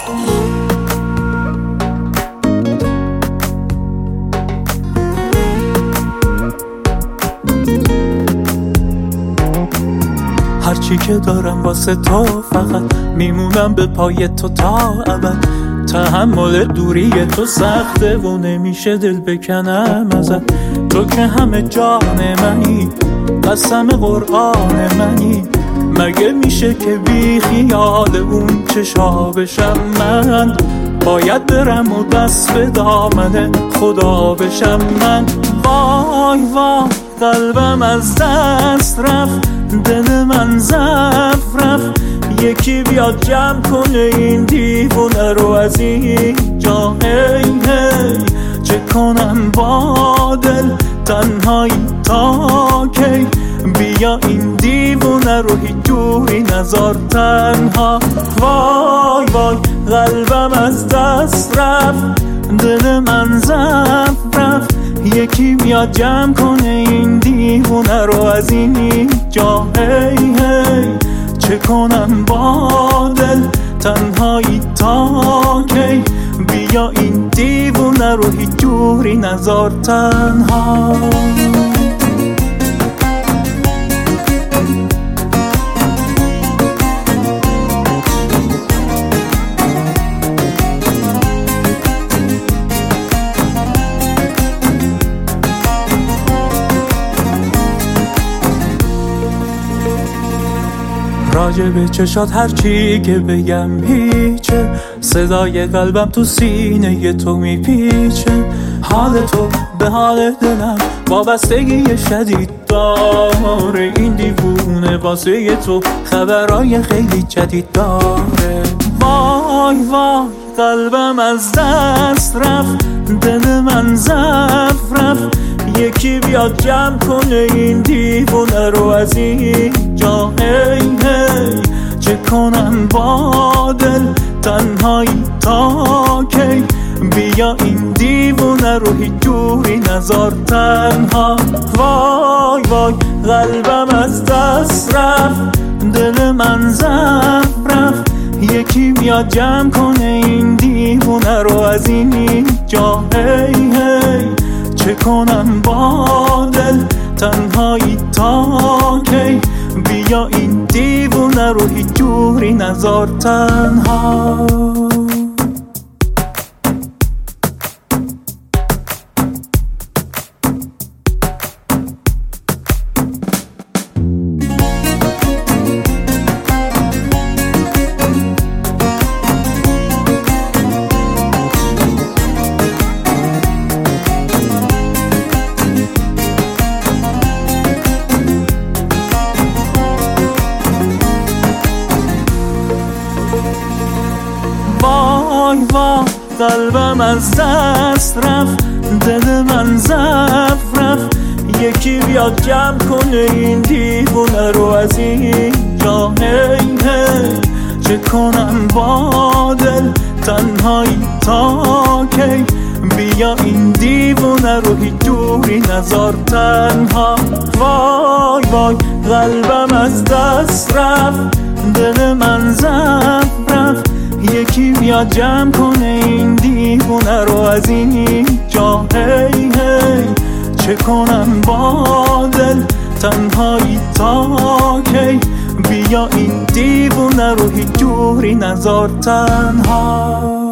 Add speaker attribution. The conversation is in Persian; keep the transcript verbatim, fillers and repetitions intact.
Speaker 1: هرچی که دارم واسه تو فقط میمونم به پای تو تا ابد. تحمل دوری تو سخته و نمیشه دل بکنم ازت. تو که همه جان منی، قسم قرآن منی، مگه میشه که بی خیال اون چشا بشم من؟ باید برم و دست به دامن خدا بشم من. وای وای قلبم از دست رفت، دل من ضعف رفت. یکی بیاد جمع کنه این دیوونه رو از این جا. هی هی چه کنم با دل تنهایی تا کی؟ بیا این دیوونه رو هیچ جوری نذار تنها. وای وای قلبم از دست رفت، دل من ضعف رفت. یکی بیاد جمع کنه این دیوونه رو از این جا. هی هی چه کنم با دل تنهایی تا کی؟ بیا این دیوونه رو هیچ جوری نذار تنها. راجع به چشات هرچی که بگم هیچه، صدای قلبم تو سینه تو میپیچه. حال تو به حال دلم وابستگی شدید داره. این دیوونه واسه تو خبرای خیلی جدید داره. وای وای قلبم از دست رفت، دل من ضعف رفت. یکی بیاد جمع کنه این دیوونه رو از این جا. هی هی چه کنم با دل تنهایی تا کی؟ بیا این دیوونه رو هیچ جوری نذار تنها. وای وای قلبم از دست رفت، دل من ضعف رفت. یکی بیاد جمع کنه این دیوونه رو از این جا. هی هی چه کنم با دل تنهایی تا کی؟ بیا این دیوونه رو هیچ جوری نذار تنها. وای وای قلبم از دست رفت، دل من ضعف رفت. یکی بیاد جمع کنه این دیوونه رو از این جا. هی هی چه کنم با دل تنهایی تا کی؟ بیا این دیوونه رو هیچ جوری نذار تنها. وای وای قلبم از دست رفت، دل من ضعف رفت. یکی بیاد جمع کنه این دیوونه رو از این جا. هی هی چه کنم با دل تنهایی تا کی؟ بیا این دیوونه رو هیچ جوری نذار تنها.